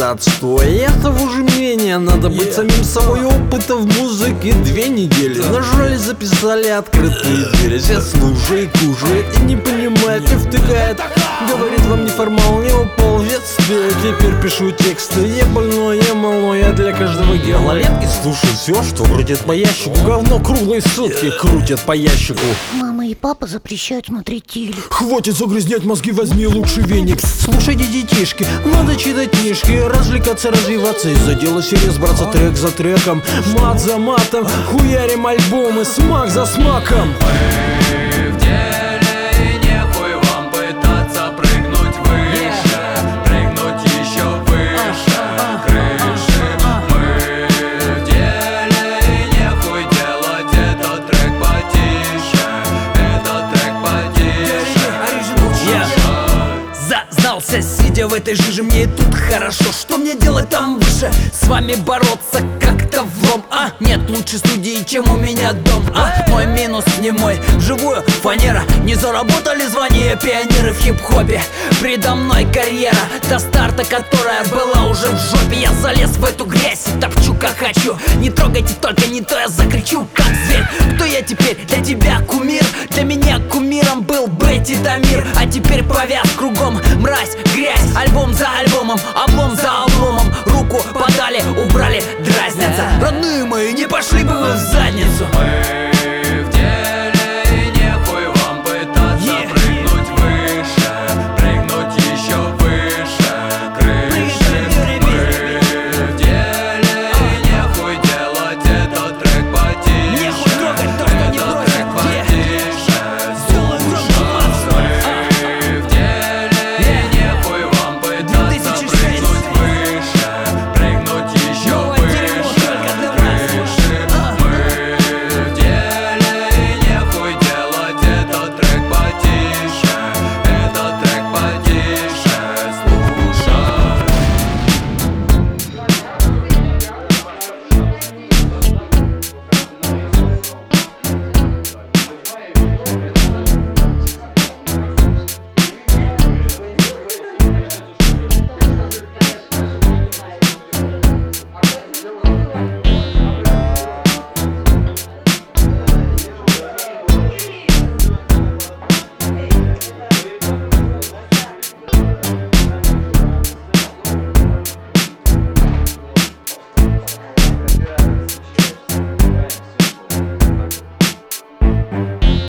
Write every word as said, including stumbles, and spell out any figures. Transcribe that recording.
это отстой. Я того же мнения, надо быть yeah. самим собой. Опыта в музыке две недели. Нажали, записали открытые двери. Все слушает, кушает и не понимает, не втыкает. Говорит вам неформал, не упал в детстве. Теперь пишу тексты, я больной, я малой. Я для каждого дела лет и слушаю все, что крутит по ящику. Говно круглые сутки крутят по ящику. Мама и папа запрещают смотреть телек. Хватит загрязнять мозги, возьми лучший веник. Слушайте, детишки, надо читать книжки, развлекаться, развиваться и за дело серьез браться трек за треком, мат за матом, хуярим альбомы, смак за смаком. Мы в деле и нехуй вам пытаться прыгнуть выше, прыгнуть еще выше крыши. Мы в деле и нехуй делать этот трек потише, этот трек потише. Зазнался, сидя в этой жиже, мне и тут хорошо. Что мне делать там выше? С вами бороться как-то влом, а? Нет лучшей студии, чем у меня дом, а? Мой минус не мой, вживую фанера. Не заработали звание пионеры в хип-хопе. Предо мной карьера, до старта которая была уже в жопе. Я залез в эту грязь и топчу как хочу. Не трогайте только, не то я закричу как зверь. Кто я теперь? Для тебя кумир? Для меня кумиром был Бетти Дамир. А теперь повяз кругом, мразь, грязь. Альбом за альбомом, облом за обломом. Руку подали, убрали, дразнятся. Родные мои, не пошли бы вы в задницу. Мы